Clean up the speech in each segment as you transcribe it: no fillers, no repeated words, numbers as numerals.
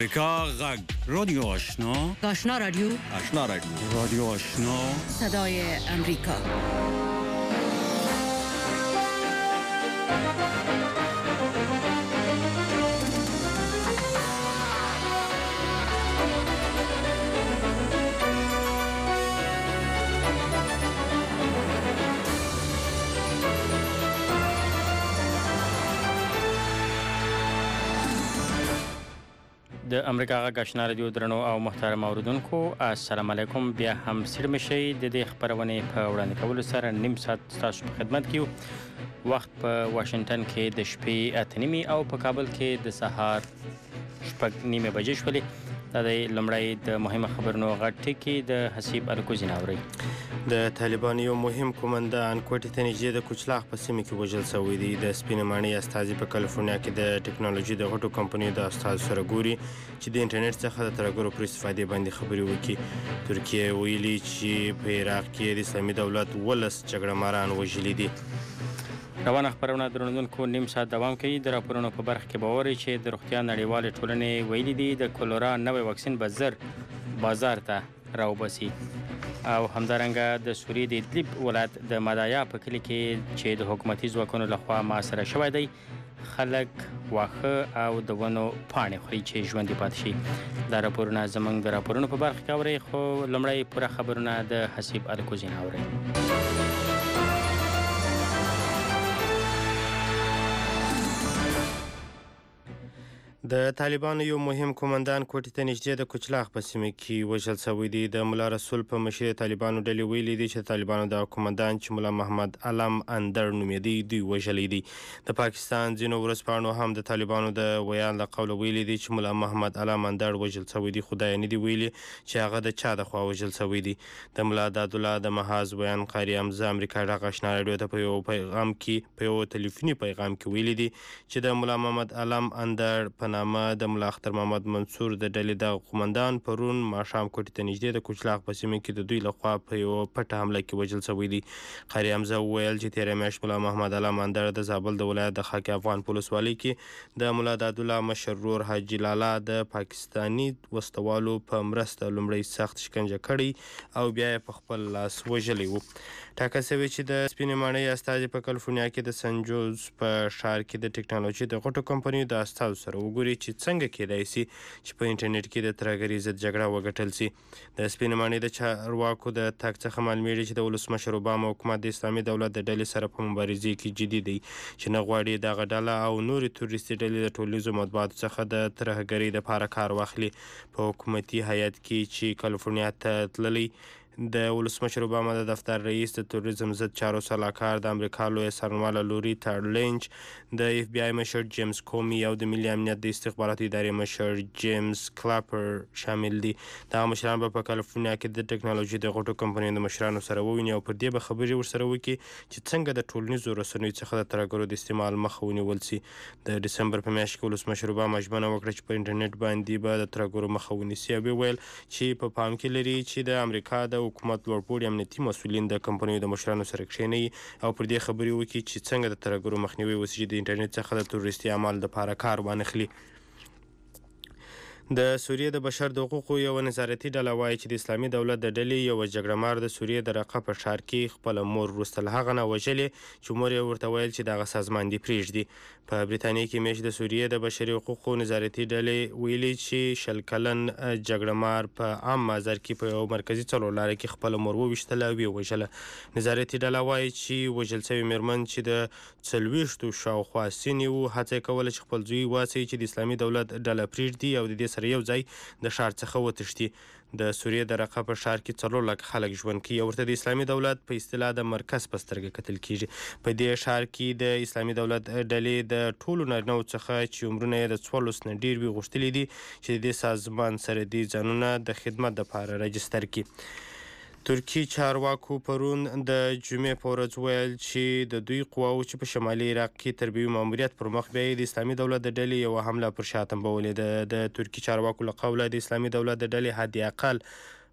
امریکا غږ رادیو آشنا رادیو رادیو آشنا صدای امریکا. د امریکا غږ آشنا رادیو درنو او محترم اوریدونکو السلام علیکم. بیا هم ستړي مشئ د دې خبرونې په وړاندې کولو سره نیم ساعت ستاسو په خدمت کې یو. وخت په واشنگټن کې د شپې 8:30 او په کابل کې د سهار 6:30 بجې شولې. دا د لومړی د مهمه خبرونو غټ ټکی د حسیب الکوزي ناوري. د طالبانو یو مهم قومندان کوټې ته نږدې د کوچلاغ په سیمه کې وژل شوی دی. د سپینې ماڼۍ استازي په کالیفورنیا کې د ټکنالوژي د غټو کمپنیو د استازو سره ګوري چې د انټرنیټ څخه د ترهګرو پر استفادې باندې خبرې وکړي. ترکیه ویلي چې په عراق کې د اسلامي دولت 12 جګړه ماران وژلي دي. روانه خبرونه درنوونکو نیم ساعت دوام کوي. د راپورونو په برخه کې باوري چې د روغتیا نړیوالې ټولنې ویلي دي د کولرا نوې واکسین به زر بازار ته راوباسي. او همدارنګه د سوریې د ادلب ولایت د مدایا په کلي کې چې د حکومتي ځواکونو لخوا محاصره شوی دی خلک واښه او د ونو پاڼې خوري چې ژوندي پاتې شي. دا راپورونه زموږ د راپورونو په برخه کې اورئ، خو لومړی پوره خبرونه د حسیب الکوزي اورئ. د طالبانو یو مهم قومندان کوټې ته نږدې د کوچلاغ په سیمه کې وژل شوی دی. د مولا رسول په مشرۍ طالبانو ډلې ویلي دي چې طالبانو د قومندان چې مولا محمد علم اندر نومیدي دوی وژلی دی. د پاکستان ځینو ورځپاڼو هم د طالبانو د ویان له قوله ویلي دي چې مولا محمد علم اندر وژل شوی دی، خو دا یې نه دي ویلي چې هغه د چا د خوا وژل شوی دی. د مولا دادالله د محاذ ویان قاری حمزه امریکا غږ آشنا رادیو ته په یو پیغام کې په یو ټلیفوني پیغام کې ویلي دي چې د مولا محمد علم اندر په نامه د مولا اختر محمد منصور د ډلې د قومندان پرون ماښام کوټې ته نږدې د کوچلاغ په سیمه کې د دوی لخوا په یو پټه حمله کې وژل شوی دی. قاری حمزه وویل چې تېره میاشت مولا محمد علم اندر د زابل د ولایت د خاک افغان په ولسوالۍ کې د مولا دادالله مشر ورور حاجي لالا د پاکستاني وسوالو په مرسته لومړی سخت شکنجه کړی او بیا یې په خپل لاس وژلی و. ټاکل شوی چې د سپینې ماڼۍ استازي په کالیفورنیا کې د سن جوز په ښار کې د ټکنالوژي د غټو کمپنیو د استازو سره وګوري چې څنګه کېدای شي چې په انټرنیټ کې د ترهګرۍ ضد جګړه وګټل شي. د سپینې ماڼۍ د چارواکو د تګ څخه معلومیږي چې د ولسمشر اوباما حکومت د اسلامي دولت د ډلې سره په مبارزې کې جدي دی چې نه غواړي دغه ډله او نورې تروریستي ډلې د ټولنیزو مطبوعاتو څخه د ترهګرۍ دپاره کار واخلي. په حکومتي هیئت کې چې کالیفورنیا ته تللی د ولسمشر اوباما د دفتر رئیس د توریزم ضد چارو سلاکار د امریکا لویه څارنواله لوري ټارلینچ د اف بی آی مشر جیمز کومي او د ملي امنیت د استخباراتي ادارې مشر جیمز کلاپر شامل دي. دغه مشران به په کالیفورنیا کې د ټکنالوژي د غټو کمپنیو د مشرانو سره وویني او پر دې به خبرې ورسره وکړي چې څنګه د ټولنیزو رسنیو څخه د ترهګرو د استعمال مخه ونیول شي. د ډسمبر په میاشت کې ولسمشر اوباما ژمنه وکړه چې په انټرنیټ باندې به د ترهګرو مخه ونیسي او ویل چې په پام کې لري چې د امریکا د حکومت لوړپوړي امنیتي مسؤلین د کمپنیو د مشرانو سره کښېنوي او پر دې خبرې وکړي چې څنګه د ترهګرو مخنیوی وشي چې د انټرنیټ څخه د تروریستي اعمالو دپاره کار وانخلي. د سوریې د بشر د حقوقو یوه نظارتي ډله وایي چې د اسلامي دولت د ډلې یوه جګړه مار د سوریې د رقه په ښار کې خپله مور وروسته له هغه نه وژلې چې مور یې ورته ویل چې دغه سازمان دې پرېږدي. په بریتانیا کې میاشت د سوریې د بشري حقوقو نظارتي ډلې ویلي چې 20 کلن جګړه مار په عام مازر کې په یو مرکزي څلورلاره کې خپله مور وویشتله او یې وژله. نظارتي ډله وایي چې وژل شوې مېرمن چې د 40 شاوخوا سنې وو هڅه یې کوله چې خپل زوی واچوي چې د اسلامي دولت ډله پرېږدي او د دې سره یو ځای د ښار څخه وتښتي. د سوریې د رقه په ښار کې 4 لک خلک ژوند کوي او ورته د اسلامي دولت په اصطلاح د مرکز په سترګه کتل کیږي. په دې ښار کې د اسلامي دولت ډلې د ټولو نارینه‌وو څخه چې عمرونه یې د 14 نه ډېر وي غوښتلي دي چې د دې سازمان سره دې ځانونه د خدمت دپاره رجستر کړي. ترکی چارواکو پرون د جمعې په ورځ ویل چې د دوی قواو چې په شمالي عراق کې تربیوي ماموریت پر مخ بیایي د اسلامي دولت د ډلې یوه حمله پر شا تنبولې ده. د ترکی چارواکو له قوله د اسلامي دولت د ډلې حد اقل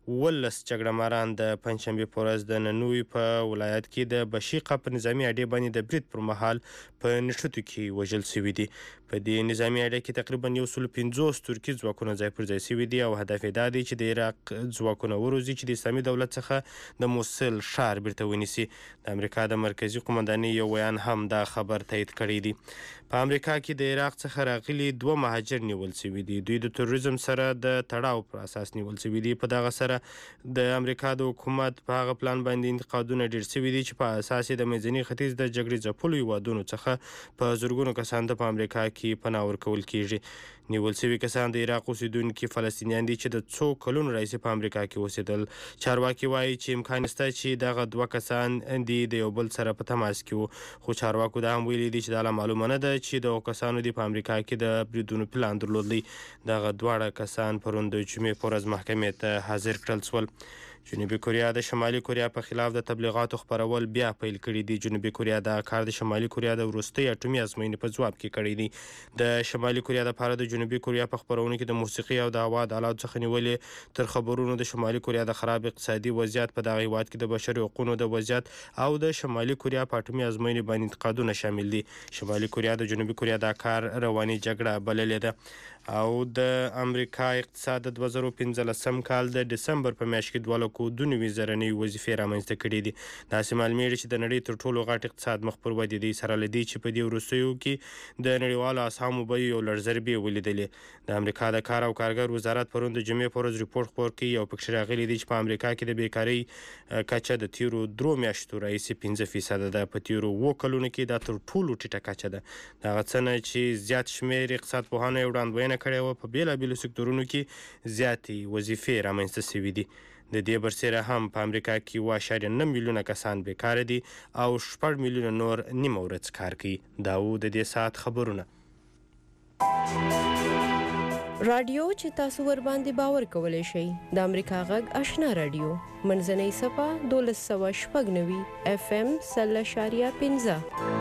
ولس جګړه ماران د پنجشنبې په ورځ د ننوي په ولایت کې د بشیقه په نظامي اډې باندې د برید پر مهال په نښتو کې وژل شوي دي. په دې نظامي اډه کې تقریبا 150 ترکي ځواکونه ځای پر ځای شوي دي او هدف یې دا دی چې د عراق ځواکونه وروزي چې د اسلامي دولت څخه د موصل ښار بیرته ونیسي. د امریکا د مرکزي قومندانۍ یو بیان هم دا خبر تایید کړی دی. په امریکا کې د عراق څخه راغلي 2 مهاجر نیول شوي دي. دوی د تروریزم سره د تړاو پر اساس نیول شوي دي. په دغه سره د امریکا د حکومت په هغه پلان باندې انتقادونه ډېر شوي دي چې په اساس د منځني ختیځ د جګړې ځپلو هیوادونو څخه په زرګونو کسان ته په امریکا کې پناه ورکول کیږي. نیول شوي کسان د عراق اوسیدونکي فلسطینیان دي چې د څو کلونو راهیسې په امریکا کې اوسېدل. چارواکي وایي چې امکان شته چې دغه 2 کسان دي د یو بل سره په تماس کې وو، خو چارواکو دا هم ویلي دي چې دا لا معلومه نه ده چې دغو کسانو دي په امریکا کې د بریدونو پلان درلودلی. دغه 2 کسان پرون د جمعې په ورځ محکمې ته حاضر کړل شول. جنوبي کوریا د شمالي کوریا په خلاف د تبلیغاتو خپرول بیا پیل کړي دي. جنوبي کوریا دا کار د شمالي کوریا د وروستۍ اټومي ازموینې په ځواب کې کړی دی. د شمالي کوریا لپاره د جنوبي کوریا په خپرونو کې د موسیقي او د هوا د آلاتو څخه نیولې تر خبرونو د شمالي کوریا د خراب اقتصادي وضعیت، په دغه هیواد کې د بشري حقوقو د وضعیت او د شمالي کوریا په اټومي ازموینې باندې انتقادونه شامل دي. شمالي کوریا د جنوبي کوریا دا کار رواني جګړه بللې ده. او د امریکا اقتصاد د 2015 کال د دسمبر په میاشت کې 2,92,000 نوې وظیفې رامنځته کړي دي. داسې معلومیږي چې د نړۍ تر ټولو غټ اقتصاد مخ پر ودې دی، سره له دې چې په دې وروستیو کې د نړیوالو اسهامو بیې یو لړ ضربې ولیدلې. د امریکا د کار او کارګر وزارت پرون د جمعې په ورځ ریپورټ خپور کړي او پکې راغلي دي چې په امریکا کې د بیکارۍ کچه د تیرو 3 میاشتو راهیسې 5% ده. په تیرو 2 کلونو کې دا تر ټولو ټیټه کچه ده. دغه څه نه چې زیات شمېر اقتصاد پوهانو یې وړاندوینه کړې وه، په بېلابېلو سکتورونو کې زیاتې وظیفې رامنځته شوي دي. د دې برسېره هم په امریکا کې 7.9 میلیونه کسان بیکاره دي او 6 میلیونه نور نیمه ورځ کار کوي. دا و د دې ساعت خبرونه. رادیو چې تاسو ور باندې باور کولی شئ د امریکا غږ آشنا رادیو منځنۍ صفه 1290 FM 0.5.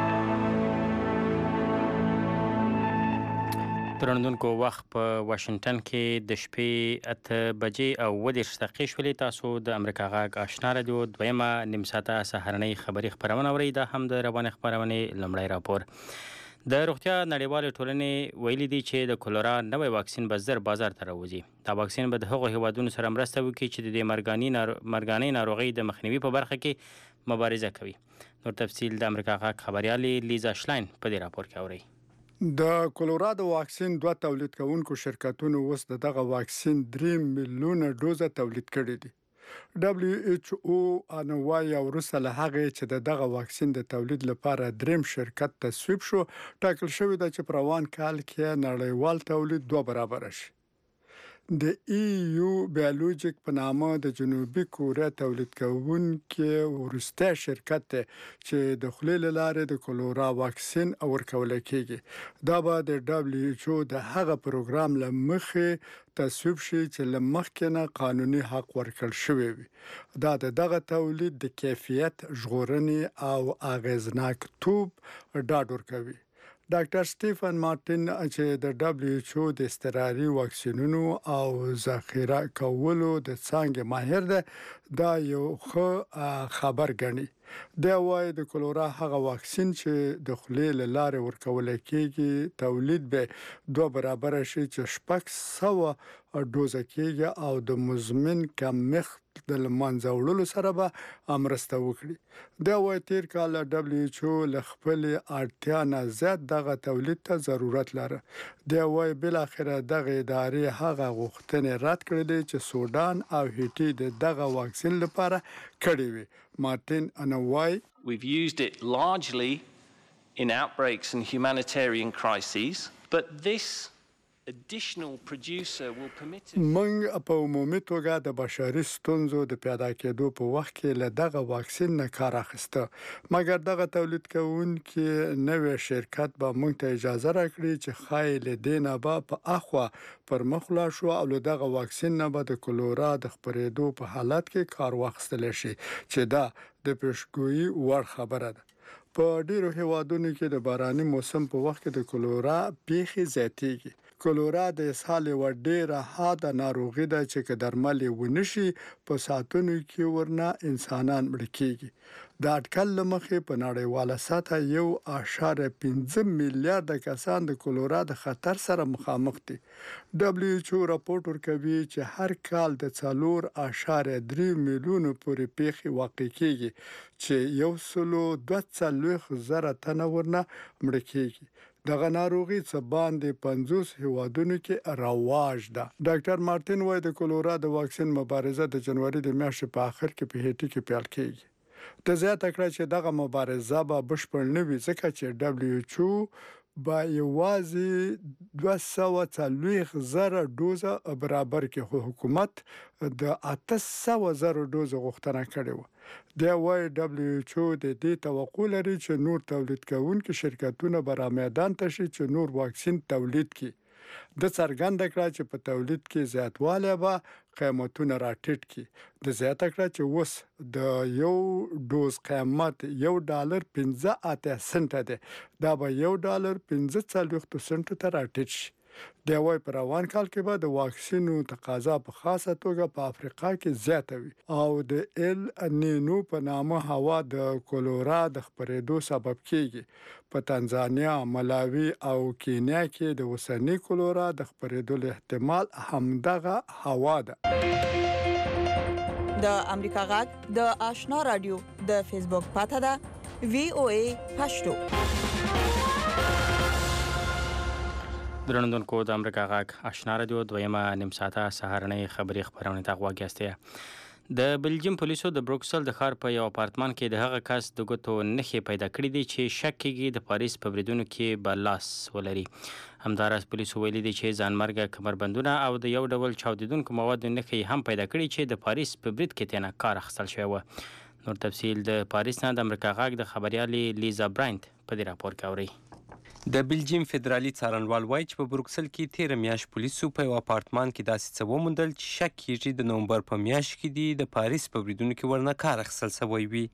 درنوونکو وخت په واشنگټن کې د شپې 8 بجې او 20 دقیقې شولې. تاسو د امریکا غږ آشنا رادیو دویمه نیم ساعته سهارنۍ خبري خپرونه اورئ. دا هم د روانې خپرونې لومړی راپور. د روغتیا نړیوالې ټولنې ویلي دي چې د کولرا نوی واکسین به زر بازار ته راوځي. دا واکسین به د هغو هیوادونو سره مرسته وکړي چې د دې مرګانۍ ناروغۍ د مخنیوي په برخه کې مبارزه کوي. نور تفصیل د امریکا غږ خبريالې لیزا شلاین په دې راپور کې اورئ. د کولورادو واکسین 2 تولید کوونکو شرکتونو اوس دغه واکسین 3 میلیونه ډوزه تولید کړي دي. WHO انوايي وروسته له هغه چې دغه واکسین د تولید لپاره دریم شرکت تصویب شو، ټاکل شوی دی چې په روان کال کې نړیوال تولید 2 برابر شي. د EU بیولوژیک په نامه د جنوبي کوریا تولید کوونکي ورسته شرکت چې د خلل لارې د کولورا واکسین ورکول کېږي. دا به د WHO د هغه پروګرام لمخې تصویب شي چې لمخکې نه قانوني حق ورکړل شوی وي. دا دغه تولید د کیفیت ژغورنې او اغیزناک توب ډاډ ورکوي. ډاکټر سټیفن مارټین چې د WHO د اضطراري واکسینونو او ذخیره کولو د څانګې ماهر ده، دا یو ښه خبر ګڼي. دا وايي د کولورا هغه واکسین چې د خلې له لارې ورکول کېږي تولید به 2 برابر شي چې 600 ډوزه کېږي او د مزمن کمښت د لمانځه وړلو سره به مرسته وکړي. دا وايي تیر کال WHO له خپل اړتیا نه زیات دغه تولید ته ضرورت لري. دا وايي بل اخر دغه ادارې هغه غوښتنې رد کړې چې سودان او هیټي دغه واکسین لپاره کړې وي. مارټین انواي We've used it largely in outbreaks and humanitarian crises, but this additional producer will permit us موږ په عمومي توګه د بشري ستونزو د پیدا کېدو په وخت کې له دغه واکسین نه کار اخیسته، مګر دغه تولید کوونکي نوې شرکت به موږ ته اجازه راکړي چې خایل دینه به په اخوا پر مخ لا شو او دغه واکسین نه به د کولورا د خپرېدو په حالت کې کار واخیستل شي چې دا د پېشګویي وړ خبره ده. په ډیرو هیوادونو کې د باراني موسم په وخت کې د کولرا پیښې زیاتېږي. کولرا د اسهال یوه ډیره حاده ناروغي ده چې که درمل یې ونشي په ساعتونو کې ورنه انسانان مړه کیږي. د اټکل له مخې په نړیواله سطحه 1.5 میلیارډ کسان د کولرا د خطر سره مخامخ دي. WHO راپور ورکوي چې هر کال د 4.3 میلیونو پورې پیښې واقع کیږي چې 142,000 تنه ورنه مړه کیږي. دغه ناروغي څه باندې 50 هیوادونو کې رواج ده. ډاکټر مارټین وایي د کولرا د واکسین مبارزه د جنوري د میاشتې په آخر کې په هیټي کې پیل کیږي. د زیاته کړه چې دغه مبارزه به بشپړ نه وي ځکه چې WHO با یوازې 240,000 ډوزه برابر کې خو حکومت د 800,000 ډوزه غوښتنه کړې و. د WHO د دې توقع لري چې نور تولید کوونکي شرکتونه به را میدان ته شي چې نور واکسین تولید کړي. د څرګنده کړه چې په تولید کې زیاتوالی به قیمتونه راټیټ کړي. د زیاته کړه چې اوس د یو ډوز قیمت $1.85 سنټه دی. دا به $1.45 سنټو ته راټیټ شي. د وايي په روان کال کې به د واکسینو تقاضا په خاصه توګه په افریقا کې زیاته وي او د ال نینو په نامه هوا د کولرا د خپرېدو سبب کیږي. په تنزانیا، ملاوي او کینیا کې د وسنی کولرا د خپرېدو احتمال همدغه هوا ده. د امریکا غږ د آشنا رادیو د فیسبوک پاته ده VOA پښتو. درنوونکو د امریکا غږ آشنا رادیو دویمه نیم ساعته سهارنۍ خبري خبرونه ته غواګیسته. د بلجیم پولیسو د بروکسل د ښار په یو اپارتمان کې د هغه کس د ګوتو نښې پیدا کړې دي چې شک کېږي د پاریس په بریدونو کې به لاس ولري. همداراز پولیسو ویلي دي چې ځانمرګه کمربندونه او د یو ډول چاودیدونکو موادو نښې هم پیدا کړي چې د پاریس په برید کې تېنه کار اخیستل شوی و. نور تفصیل د پاریس نه د امریکا غږ د خبريالې لیزا براینت په دې راپور کې اوري. د بلجیم فدرالي څارنوال وایي چې په بروکسل کې تیره میاشت پولیسو په یو اپارتمان کې داسې څه وموندل چې شک کېږي د نومبر په میاشت کې دي د پاریس په بریدونو کې ورنه کار اخیستل شوی وي.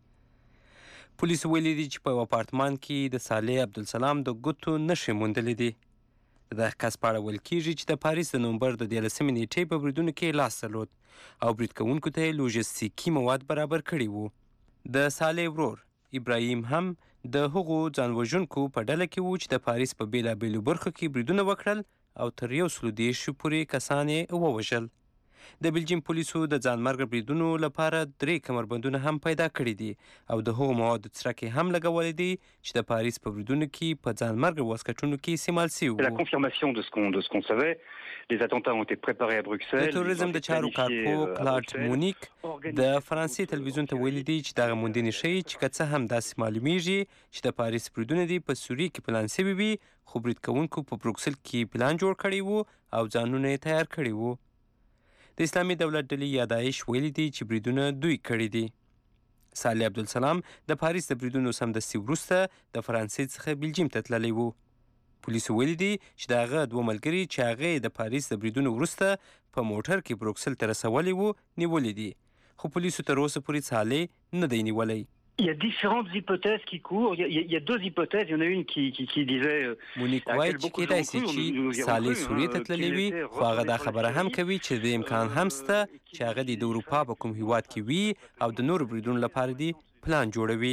پولیسو ویلي دي چې په یو اپارتمان کې د صالح عبدالسلام د ګوتو نښې موندلې دي. د دغه کس په اړه ویل کېږي چې د پاریس د نومبر د 13 نیټې په بریدونو کې لاس درلود او برید کوونکو ته یې لوژستیکي مواد برابر کړي وو. د صالح ورور ابراهیم هم د هغو ځانوژونکو په ډله کې وو چې د پاریس په بیلابیلو برخو کې بریدونه وکړل او تر 130 پورې کسان یې ووژل. د بلجیم پولیسو د ځانمرګ بریدونو لپاره 3 کمربندونه هم پیدا کړي دي او د هغو موادو څرک هم لګولې دي چې د پاریس په بریدونو کې په ځانمرګ واسکټونو کې استعمال شوي وو. La confirmation de ce qu'on savait, les attentats ont été préparés à Bruxelles. د توریزم د چارو کارپو کلاډ مونیک د فرانسې تلویزیون ته ویلي دي چې دغه موندنې ښیي چې که څه هم داسې معلومیږي چې د پاریس بریدونه دي په سوریه کې پلان شوي وي خو برید کوونکو په بروکسل کې پلان جوړ کړی وو او ځانونه یې تیار کړي وو. د اسلامي دولت ډلې یا داعش ویلي دي چې بریدونه دوی کړي دي. صالح عبدالسلام د پاریس د بریدونو سمدستي وروسته د فرانسې څخه بلجیم ته تللی وو. پولیسو ویلي دي چې د هغه 2 ملګري چې هغه د پاریس د بریدونو وروسته په موټر کې بروکسل ته رسولي وو نیولي دي خو پولیسو تر اوسه پورې صالح نه دی نیولی. Il y a différentes hypothèses qui courent. Il y a 2 hypothèses. Il y en a une qui disait مونیک وایي چې کېدای شي چې صالح سوریې ته تللی وي خو هغه دا خبره هم کوي چې د امکان هم شته چې هغه د اروپا په کوم هیواد کې وي او د نورو بریدونو لپاره دی پلان جوړوي.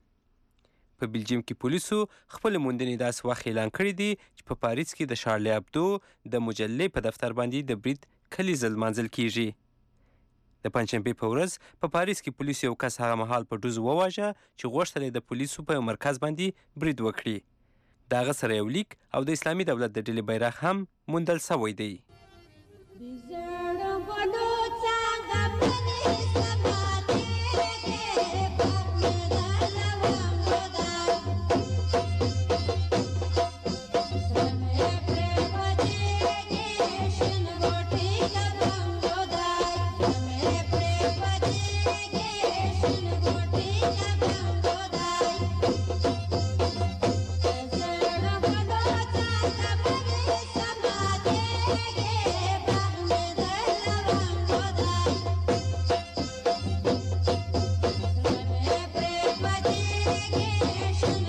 په بلجیم کې پولیسو خپل موندنې داسې وخت اعلان کړی دی چې په پاریس کې د شارلی ابدو د مجلې په دفتر باندې د برید کلیزه لمانځل کیږي. د پنجشنبې په ورځ په پاریس کې پولیسو یو کس هغه مهال په ډوز وواژه چې غوښتل یې د پولیسو په یو مرکز باندې برید وکړي. د هغه سره یو لیک او د اسلامي دولت د ډلې بیرغ هم موندل شوی دی. Nation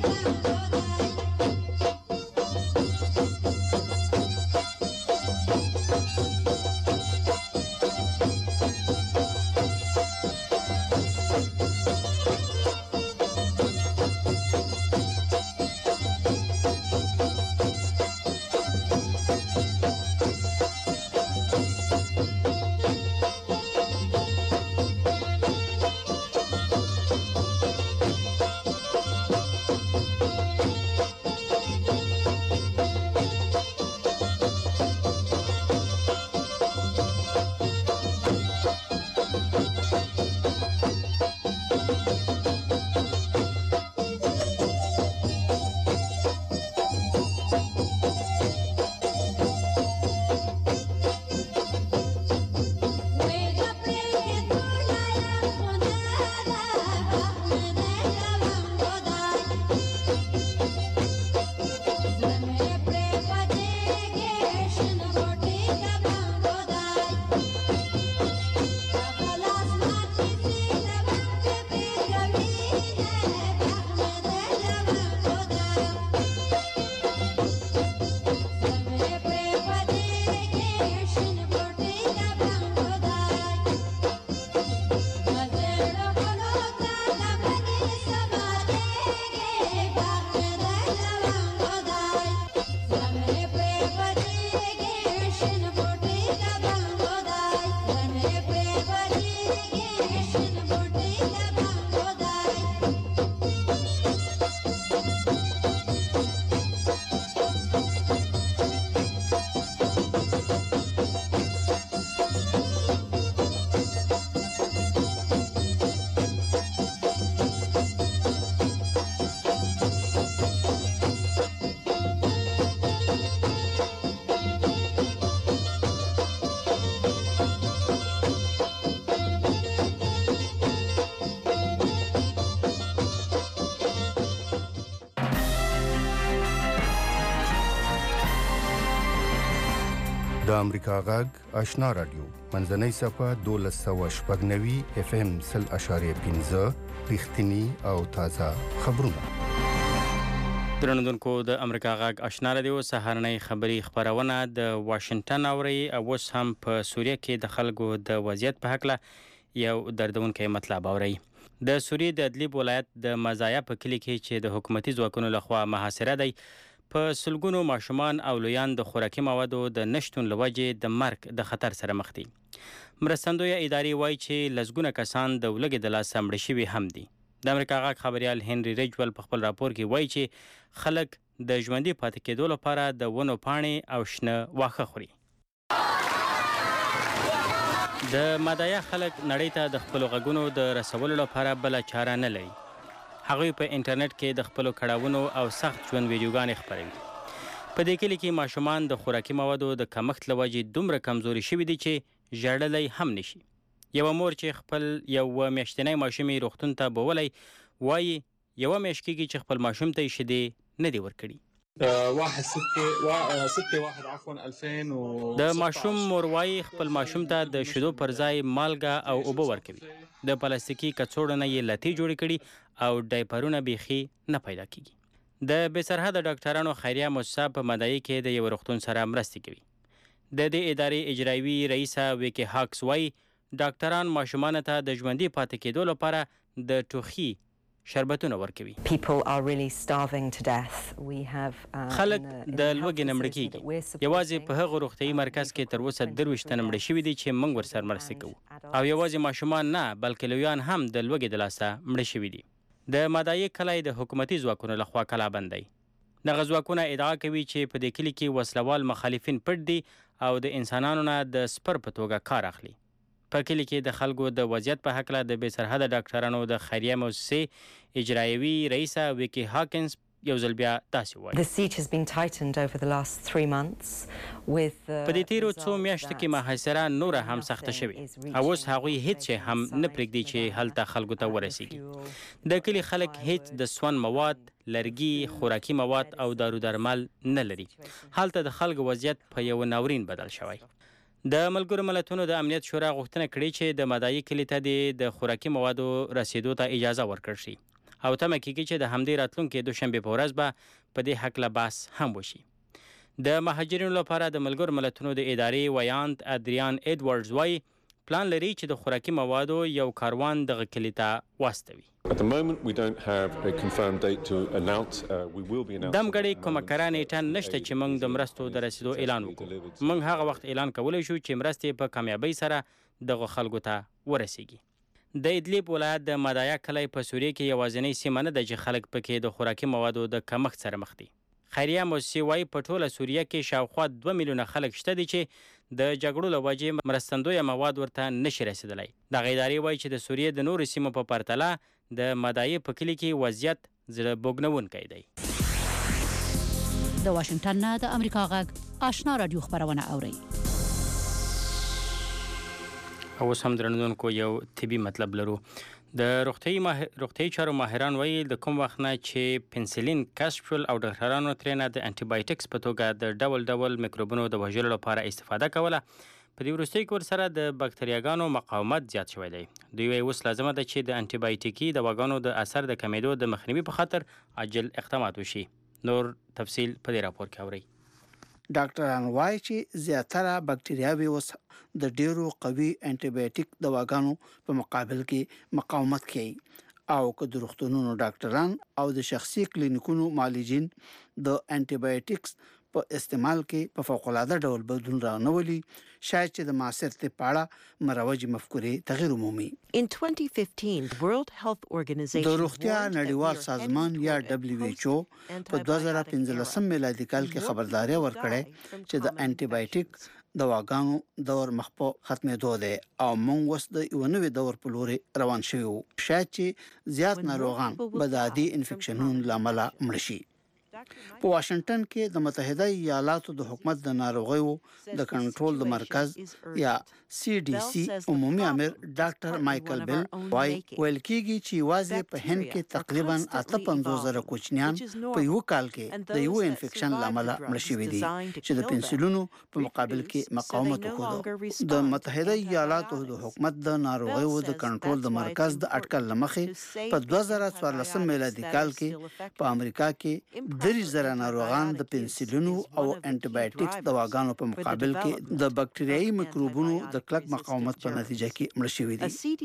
د امریکا غږ آشنا رادیو منځنۍ صفه 1290 اف ام 0.15 رښتینی او تازه خبرونه. درنوونکو د امریکا غږ آشنا رادیو سهارنۍ خبری خبرونه د واشنگټن اوري او اوس هم په سوریه کې د خلکو د وضعیت په حق له یو دردونکو مطلب اوري. د سوریې د ادلیب ولایت د مزایا په کلی کې چې د حکومتي ځواکونو لخوا محاصره دی په سلګونو ماشومان او لویان د خوراکي موادو د نشټون لوجې د مرګ د خطر سره مخ دي. مرستندوی ادارې وایي چې لسګونه کسان د ولګې د لاسه مړه شوي هم دي. د امریکا غږ خبريال هنري ریجول په خپل راپور کې وایي چې خلک د ژوندۍ پاتې کېدو لپاره د ونو پاڼې او شنه واښه خوري. د مدایا خلک نړۍ ته د خپل غږونو د رسولو لپاره بل چاره نه لري. هغوی په انټرنیټ کې د خپل کړهونو او سخت ژوند ویډیوګانې خپروي. په دې کلی کې ماشومان د خوراکي موادو د کمښت له وجې دومره کمزوري شوي دي چې ژړلی هم نشي. یوه مور چې خپل یو میاشتنی ماشوم یې روغتون ته بولی وایي یوه میاشت کېږي چې خپل ماشوم ته یې شیدې نه دي ورکړي. د ماشوم مور وایي خپل ماشوم ته د شیدو پر ځای مالګه او اوبه ورکوي. د پلاستیکي کڅوړو نه یې لتې جوړې کړي او ډایپرونه بیخي نه پیدا کیږي. د بې سرحده ډاکټرانو خیریه مؤسسه په مدعي کې د یو روغتون سره مرستې کوي. د دې ادارې اجرایوي رئیسه ویکي هاکس وایي ډاکټران ماشومانو ته د ژوندي پاتې کېدو لپاره د ټوخي شربتونه ورکوي. خلک د لوږې نه مړه کېږي. یوازې په هغه روغتیایي مرکز کې تر اوسه 23 تنه مړه شوي دي چې موږ ورسره مرسته کوو. او یوازې ماشومان نه بلکې لویان هم د لوږې د لاسه مړه شوي دي. د مدعي کلی د حکومتي ځواکونو لخوا کلابند دی. دغه ځواکونه ادعا کوي چې په دې کلي کې وسلوال مخالفین پټ دي او د انسانانو نه د سپر په توګه کار اخلي. په کلی کې د خلکو د وضعیت په حق له د بې سرحده ډاکټرانو د خیریه مؤسسې اجرایوي رئیسه ویکي هاکینز یو ځل بیا داسې وایي. په دې تیرو څو میاشتو کې محاصره نوره هم سخته شوې او اوس هغوی هیڅ شی هم نه پرېږدي چې هلته خلکو ته ورسیږي. د کلي خلک هیڅ د سون مواد، لرګي، خوراکي مواد او دارو درمل نه لري. هلته د خلکو وضعیت په یو ناورین بدل شوی. د ملګرو ملتونو د امنیت شورا غوښتنه کړې چې د مدعي کلي ته د خوراکي موادو رسیدو ته اجازه ورکړل شي او تمه کېږي چې د همدې راتلونکي دوشنبې په ورځ به په دې هکله بحث هم وشي. د مهاجرینو لپاره د ملګرو ملتونو د ادارې ویاند ادریان ایډورډز وایي پلان لري چې د خوراکي موادو یو کاروان دغه کلي ته واستوي. دمګړې کومه کره نیټه نشته چې موږ د مرستو د رسیدو اعلان وکړو. موږ هغه وخت اعلان کولی شو چې مرستې په کامیابۍ سره دغه خلکو ته ورسیږي. د ادلیب ولایت د مدایا کلی په سوریه کې یوازینۍ سیمه نه ده چې خلک پکې د خوراکي موادو د کمښت سره مخ دي. خیریه موسسې وایي په ټوله سوریه کې شاوخوا 2 میلیونه خلک شته دي چې د جګړو له وجې مرستندویه مواد ورته نشي رسیدلی. دغه ادارې وایي چې د سوریې د نورو سیمو په پرتله د مدایې په کلي کې وضعیت زړه بوږنونکی دی. د واشنگټن نه د امریکا غږ آشنا رادیو خبرونه اوري. اوس هم درنوونکو یو طبي مطلب لرو. د روغتیايي چارو ماهران وایي د کوم وخت نه چې پنسلین کشف شول او ډاکټرانو ترېنه د انټي بایوټکس په توګه د ډول ډول میکروبونو د وژلو لپاره استفاده کوله، په دې وروستیو کې ورسره د بکتریاګانو مقاومت زیات شوی دی. دوی وایي اوس لازمه ده چې د انټي بایوټیکي دواګانو د اثر د کمیدو د مخنیوي په خاطر عاجل اقدامات وشي. نور تفصیل په دې راپور کې اورئ. ډاکټران وایي چې زیاتره بکټریاوې اوس د ډیرو قوي انټي بایوټیک دواګانو په مقابل کې مقاومت کوي او که د روغتونونو ډاکټران او د شخصي کلینیکونو معالجین د انټي بایوټیکس په استعمال کې په فوق العاده ډول بدلون راونولي، شاید چې د معاصر طب په اړه مروجې مفکورې تغیر ومومي. د روغتیا نړیوال سازمان یا WHO په 2015 میلادي کال کې خبرداري ورکړې چې د انټي بایوټیک دواګانو دور مخ په ختمېدو دی او موږ اوس د یو نوي دور په لوري روان شوي وو. شاید چې زیات ناروغان به د عادي انفیکشنونو له امله مړه شي. په واشنگټن کې د متحده ایالاتو د حکومت د ناروغیو د کنټرول د مرکز یا CDC عمومي امیر ډاکټر مایکل بیل وایي ویل کېږي چې یوازې په هند کې تقریبا 58,000 کوچنیان په یو کال کې د یو انفیکشن له امله مړه شوي دي چې د پنسلینونو په مقابل کې مقاومت وکړي. د متحده ایالاتو د حکومت د ناروغیو د کنټرول د مرکز د اټکل لمخې په 2014 میلادي کال کې په امریکا کې 3,000 ناروغان د پنسلینو او انټي بایوټکس دواګانو په مقابل کې د بکټریايي میکروبونو د کلک مقاومت په نتیجه کې مړه شوي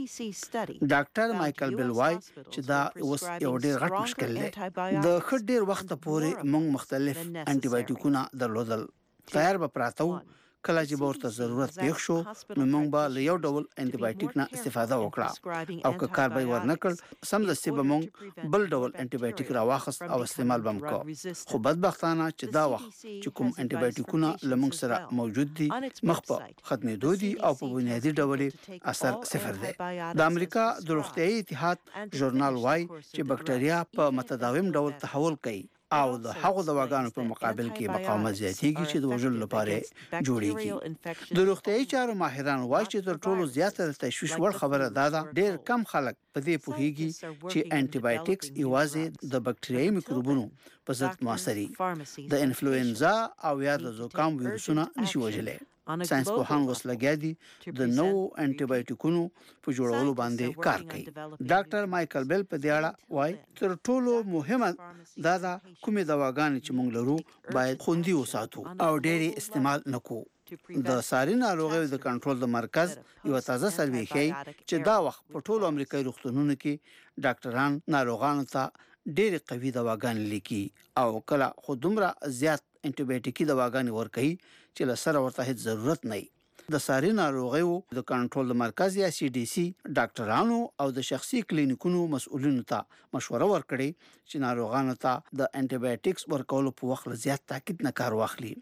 دي. ډاکټر مایکل بیل وایي چې دا اوس یو ډېر غټ مشکل دی. د ښه ډېر وخت پورې موږ مختلف انټي بایوټیکونه درلودل، تیار به پراته وو. کله چې ورته ضرورت پیښ شو نو موږ به له یو ډول انټي بایوټیک نه استفاده وکړه او که کار به ورنکړ سمدستي به موږ بل ډول انټي بایوټیک راواخست او استعمال به وکړو. خو بدبختانه چې دا وخت چې کوم انټي بایوټیکونه له موږ سره موجود دي مخ په ختمېدو دي او په بنیادي ډول اثر صفر دی. د امریکا د روغتیايي اتحاد ژورنال وایي چې بکټریا په متداوم ډول تحول کوي او د هغو دواګانو په مقابل کې مقاومت زیاتېږي چې د وژلو لپاره جوړیږي. د روغتیايي چارو ماهران وایي چې تر ټولو زیاته تشویش وړ خبره دا ده ډېر کم خلک په دې پوهیږي چې انټي بایوټکس یوازې د بکټریايي میکروبونو په ضد موثري د انفلوئنزا او یا د زکام ویروسونه نشي وژلی. ساينس پوهان اوس لګیا دي د نوو انټي بایوټیکونو په جوړولو باندې کار کوي. ډاکټر مایکل بیل په دې اړه وایي تر ټولو مهمه دا ده کومې دواګانې چې موږ لرو باید خوندي وساتو او ډېرې استعمال نکو. د ساري ناروغیو د کنټرول د مرکز یو تازه سروې ښیي چې دا وخت په ټولو امریکایي روغتونونو کې ډاکټران ناروغانو ته ډېرې قوي دواګانې لیکي او کله خو دومره زیات انټي بایوټیکي دواګانې ورکوي چې له سره ورته هیڅ ضرورت نه وي. د ساري ناروغیو د کنټرول د مرکز یا CDC ډاکټرانو او د شخصي کلینیکونو مسؤلینو ته مشوره ورکړي چې ناروغانو ته د انټي بایوټکس ورکولو په وخت زیات تاکید نه کار واخلي.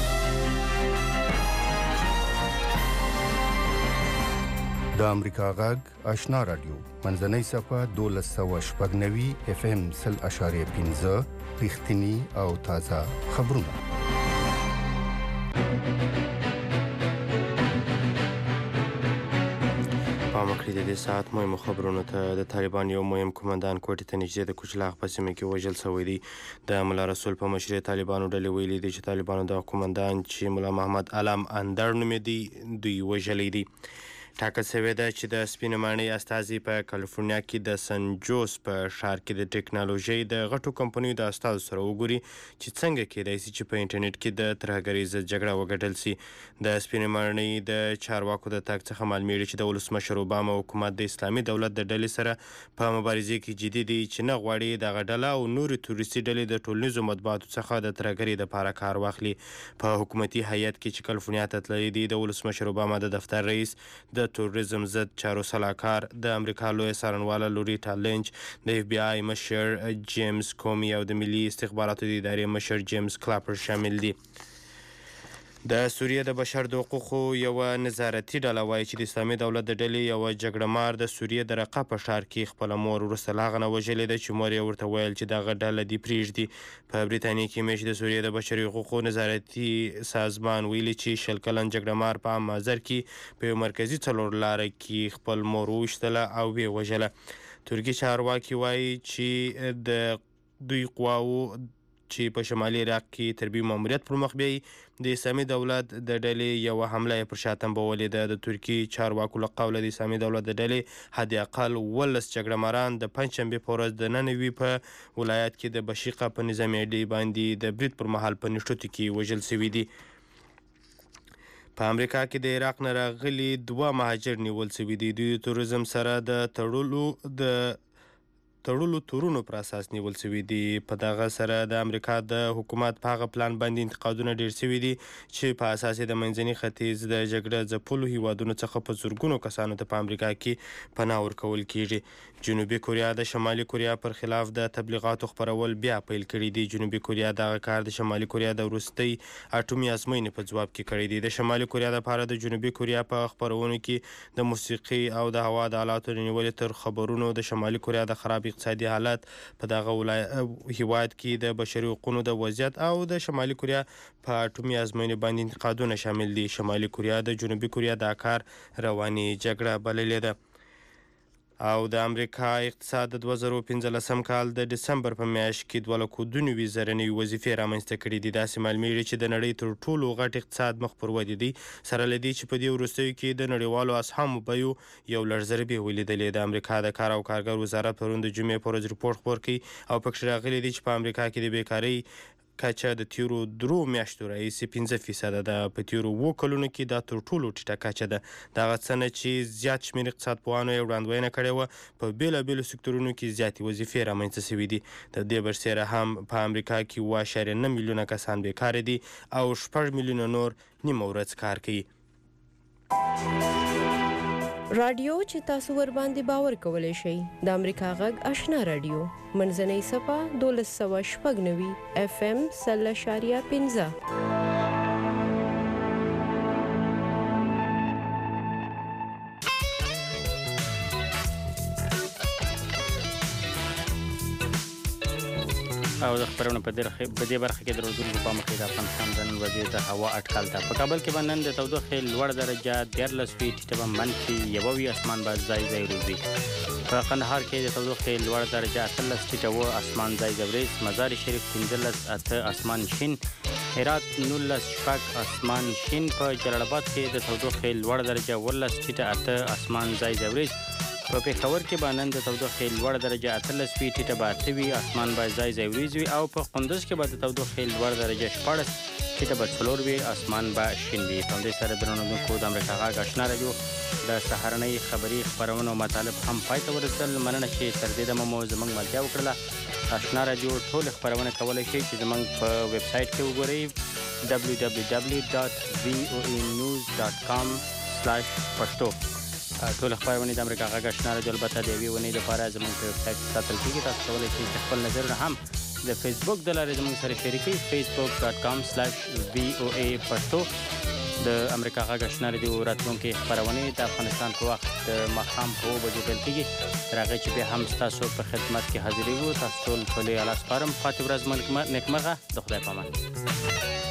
د امریکا غږ آشنا رادیو منځنۍ صفه 1290 FM 0.5 رښتینی او تازه خبرونه. پامکړی د دې ساعت مهمو خبرونو ته. د طالبان یو مهم کمانډان کوټې ته نږدې د کوچلاغ په سیمه کې وژل شوی دی. د ملا رسول په مشرۍ طالبانو ډلې ویلي دي چې طالبانو د کمانډان چې ملا محمد علام اندر نومېدی دوی وژلی دی. ټاکل شوې ده چې د سپینې ماڼۍ استازي په کالیفورنیا کې د سن جوس په ښار کې د ټکنالوژۍ د غټو کمپنیو د استازو سره وګوري چې څنګه کېدای شي چې په انټرنیټ کې د ترهګرۍ ضد جګړه وګټل شي. د سپینې ماڼۍ د چارواکو د تګ څخه معلومیږي چې د ولسمشر اوباما حکومت د اسلامي دولت د ډلې سره په مبارزې کې جدي دی چې نه غواړي دغه ډله او نورې تروریستي ډلې د ټولنیزو مطبوعاتو څخه د ترهګرۍ دپاره کار واخلي. په حکومتي هیئت کې چې کالیفورنیا ته تللی دی د ولسمشر اوباما د دفتر رئیس د تروریزم ضد چارو سلاکار د امریکا لویه څارنواله لوریټا لینچ د اف بی آی مشر جیمز کومي او د ملي استخباراتو د ادارې مشر جیمز کلاپر شامل دي. د سوریه د بشر د حقوقو یوه نظارتي ډله وایي چې د اسلامي دولت د ډلې یوه جګړه مار د سوریه د رقه په ښار کې خپله مور وروسته له هغه نه وژلې ده چې مور یې ورته ویل چې دغه ډله دې پرېږدي. په بریتانیا کې میاشت د سوریه د بشري حقوقو نظارتي سازمان ویلي چې 20 کلن جګړه مار په عام مازر کې په یو مرکزي څلور لاره کې خپل مور وویشتله او ویې وژله. ترکي چارواکي وایي چې د دوی قواو چې په شمالي عراق کې تربي ماموریت پر مخ بیایي د اسلامي دولت د ډلې یوه حمله یې پر شا تنبولې ده. د ترکي چارواکو له قوله د اسلامي دولت د ډلې حد اقل 18 جګړه ماران د پنجشنبې په ورځ د ننوي په ولایت کې د بشیقه په نظامي اډې باندې د برید پر مهال په نښتو کې وژل شوي دي. په امریکا کې د عراق نه راغلي 2 مهاجر نیول شوي دي. دوی د توریزم سره د تړلو تورونو پر اساس نیول شوي دي. په دغه سره د امریکا د حکومت په هغه پلان باندې انتقادونه ډېر شوي دي چې په اساس د منځني ختیځ د جګړه ځپلو هیوادونو څخه په زرګونو کسانو ته په امریکا کې پناه ورکول کیږي. جنوبي کوریا د شمالي کوریا پر خلاف د تبلیغاتو خپرول بیا پیل کړي دي. جنوبي کوریا دغه کار د شمالي کوریا د وروستۍ اټومي ازموینې په ځواب کې کړی دی. د شمالي کوریا دپاره د جنوبي کوریا په خپرونو کې د موسیقي او د هوا د آلاتو نیولې تر خبرونو د شمالي کوریا د خراب اقتصادي حالت په دغه هیواد کې د بشري حقوقو د وضعیت او د شمالي کوریا په اټومي ازموینې باندې انتقادونه شامل دي. شمالي کوریا د جنوبي کوریا دا کار رواني جګړه بللې ده. او د امریکا اقتصاد د 2015 کال د دسمبر په میاشت کې 2.2 نوي وظیفې رامنځته کړي دي. داسې معلومیږي چې د نړۍ تر ټولو غټ اقتصاد مخ پر ودې دی، سره له دې چې په دې وروستیو کې د نړیوالو اسهامو بیو یو لږ ضربې ولیدلې. د امریکا د کار او کارګر وزارت پرون د جمعې په ورځ رپورټ خپور کړي او پکې راغلي دي چې په امریکا کې د بیکارۍ کچه د تیرو 3 میاشتو راهیسې 5% ده. په تیرو 2 کلونو کې دا تر ټولو ټیټه کچه ده. دغه څه نه چې زیات شمېر اقتصاد پوهانو یې وړاندوینه کړې وه په بېلابېلو سکتورونو کې زیاتې وظیفې رامنځته شوي دي. د دې برسیره هم په امریکا کې 7.9 میلیونه کسان بیکاره دي او 6 میلیونه نور نیمه ورځ کار کوي. رادیو چې تاسو ور باندې باور کولای شئ د امریکا غږ آشنا رادیو منځنۍ صفه 1290 FM 0.15. او د خبرونو په دې برخه کې د اردن په مخې د افغانستان د نن وضعیت د هوا اټکل ده. په کابل کې به نن د تودوخې لوړ درجه 13 وي، ټیټه به منفي 1 وي، اسمان به ځای ځای وریځي. په قندهار کې د تودوخې لوړ درجه 18، ټیټه 7، اسمان ځای ځای وریځ. مزار شریف 15، 8 اسمان شین. هرات 19، 6 اسمان شین. په جلال آباد کې د تودوخې لوړ درجه 14، ټیټه 8، اسمان ځای ځای وریځ. په پېښور کې به نن د تودوخې لوړ درجه 18 وي، ټیټه به 8 وي، اسمان به ځای ځای وریځ وي. او په قندوز کې به د تودوخې لوړ درجه 14، ټیټه به 4 وي، اسمان به شین وي. په همدې سره درنوونکو د امریکا غږ آشنا رادیو د سهارنۍ خبري خپرونو مطالب هم پای ته ورسېدل. مننه چې تر دې دمه مو زموږ ملتیا وکړله. آشنا رادیو ټول خپرونه کولی شئ چې زموږ په ویب سایټ کې وګورئ www.voanews.com/پښتو. ټول خبرونه د امریکا غږ آشنا رادیو البته د یوې ونې لپاره زموږ په ویب سایټ کې ساتل کېږي. تاسو کولی شئ چې خپل نظرونه هم د فیسبوک د لارې زموږ سره شریک کړئ. facebook.com/voa پښتو. د امریکا غږ آشنا رادیو راتلونکې خپرونې د افغانستان په وخت د ماښام په 2 بجو پیل کېږي. تر هغې چې بیا هم ستاسو په خدمت کې حاضرېږو. تاسو ټول په لوی الله سپارم. پاتې ورځ مو نیکمرغه. د خدای په امان.